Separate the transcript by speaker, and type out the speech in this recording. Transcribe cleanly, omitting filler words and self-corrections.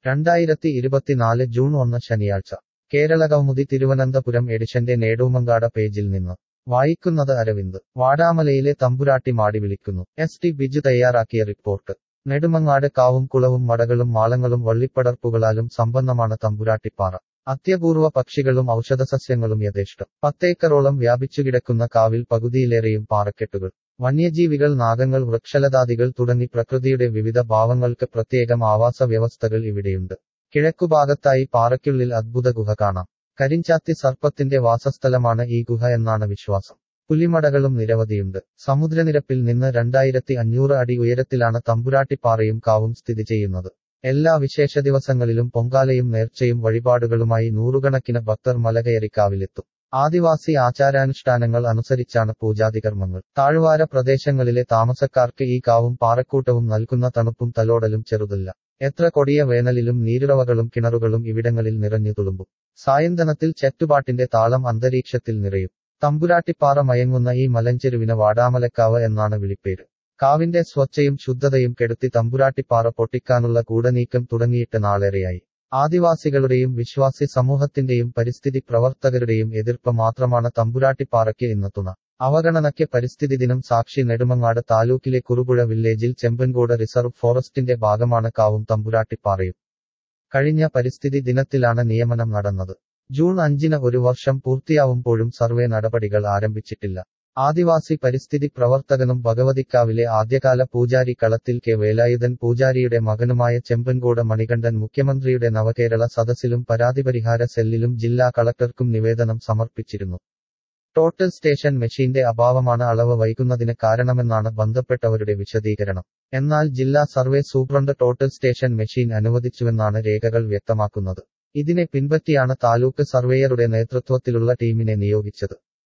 Speaker 1: 2024 June 1 ശനിയാഴ്ച കേരളകൗമുദി തിരുവനന്തപുരം എഡിഷന്റെ നേടൂമങ്കാട പേജിൽ നിന്ന് വായിക്കുന്നത് അരവിന്ദ്. വാടാമലയിലെ തമ്പുരാട്ടി മാടി വിളിക്കുന്നു. ടി ബിജു തയ്യാറാക്കിയ റിപ്പോർട്ട്. നെടുമങ്ങാട് കാവും കുളവും മടകളും മാളങ്ങളും വള്ളിപ്പടർപ്പുകളാലും സമ്പന്നമാണ് തമ്പുരാട്ടിപ്പാറ. അത്യപൂർവ പക്ഷികളും ഔഷധസസ്യങ്ങളും യഥേഷ്ടം. 10 ഏക്കറോളം വ്യാപിച്ചുകിടക്കുന്ന കാവിൽ പകുതിയിലേറെയും പാറക്കെട്ടുകൾ. വന്യജീവികൾ, നാഗങ്ങൾ, വൃക്ഷലതാദികൾ തുടങ്ങി പ്രകൃതിയുടെ വിവിധ ഭാവങ്ങൾക്ക് പ്രത്യേകം ആവാസ വ്യവസ്ഥകൾ ഇവിടെയുണ്ട്. കിഴക്കുഭാഗത്തായി പാറയ്ക്കുള്ളിൽ അദ്ഭുത ഗുഹ കാണാം. കരിഞ്ചാത്തി സർപ്പത്തിന്റെ വാസസ്ഥലമാണ് ഈ ഗുഹ എന്നാണ് വിശ്വാസം. പുലിമടകളും നിരവധിയുണ്ട്. സമുദ്രനിരപ്പിൽ നിന്ന് 2500 അടി ഉയരത്തിലാണ് തമ്പുരാട്ടിപ്പാറയും കാവും സ്ഥിതി ചെയ്യുന്നത്. എല്ലാ വിശേഷ ദിവസങ്ങളിലും പൊങ്കാലയും നേർച്ചയും വഴിപാടുകളുമായി നൂറുകണക്കിന് ഭക്തർ മലകയറി കാവിലെത്തും. ആദിവാസി ആചാരാനുഷ്ഠാനങ്ങൾ അനുസരിച്ചാണ് പൂജാതികർമ്മങ്ങൾ. താഴ്വാര പ്രദേശങ്ങളിലെ താമസക്കാർക്ക് ഈ കാവും പാറക്കൂട്ടവും നൽകുന്ന തണുപ്പും തലോടലും ചെറുതല്ല. എത്ര കൊടിയ വേനലിലും നീരുറവകളും കിണറുകളും ഇവിടങ്ങളിൽ നിറഞ്ഞു തുളുമ്പും. സായന്തനത്തിൽ ചെറ്റുപാട്ടിന്റെ താളം അന്തരീക്ഷത്തിൽ നിറയും. തമ്പുരാട്ടിപ്പാറ മയങ്ങുന്ന ഈ മലഞ്ചെരുവിന് വാടാമലക്കാവ് എന്നാണ് വിളിപ്പേര്. കാവിന്റെ സ്വച്ഛയും ശുദ്ധതയും കെടുത്തി തമ്പുരാട്ടിപ്പാറ പൊട്ടിക്കാനുള്ള ഗൂഢനീക്കം തുടങ്ങിയിട്ട് നാളേറെയായി. ആദിവാസികളുടെയും വിശ്വാസി സമൂഹത്തിന്റെയും പരിസ്ഥിതി പ്രവർത്തകരുടെയും എതിർപ്പ് മാത്രമാണ് തമ്പുരാട്ടിപ്പാറയ്ക്ക് ഇന്ന് തുണ. അവഗണനയ്ക്ക് പരിസ്ഥിതി ദിനം സാക്ഷി. നെടുമങ്ങാട് താലൂക്കിലെ കുറുപുഴ വില്ലേജിൽ ചെമ്പൻകോട് റിസർവ് ഫോറസ്റ്റിന്റെ ഭാഗമാണ് കാവും തമ്പുരാട്ടിപ്പാറയും. കഴിഞ്ഞ പരിസ്ഥിതി ദിനത്തിലാണ് നിയമനം നടന്നത്. ജൂൺ 5-ന് 1 വർഷം പൂർത്തിയാവുമ്പോഴും സർവേ നടപടികൾ ആരംഭിച്ചിട്ടില്ല. ആദിവാസി പരിസ്ഥിതി പ്രവർത്തകനും ഭഗവതിക്കാവിലെ ആദ്യകാല പൂജാരി കളത്തിൽ കെ വേലായുധൻ പൂജാരിയുടെ മകനുമായ ചെമ്പൻകോട് മണികണ്ഠൻ മുഖ്യമന്ത്രിയുടെ നവകേരള സദസ്സിലും പരാതിപരിഹാര സെല്ലിലും ജില്ലാ കളക്ടർക്കും നിവേദനം സമർപ്പിച്ചിരുന്നു. ടോട്ടൽ സ്റ്റേഷൻ മെഷീന്റെ അഭാവമാണ് അളവ് വൈകുന്നതിന് കാരണമെന്നാണ് ബന്ധപ്പെട്ടവരുടെ വിശദീകരണം. എന്നാൽ ജില്ലാ survey superintendent total station machine അനുവദിച്ചുവെന്നാണ് രേഖകൾ വ്യക്തമാക്കുന്നത്. ഇതിനെ പിൻപറ്റിയാണ് താലൂക്ക് സർവേയറുടെ നേതൃത്വത്തിലുള്ള ടീമിനെ നിയോഗിച്ചത്.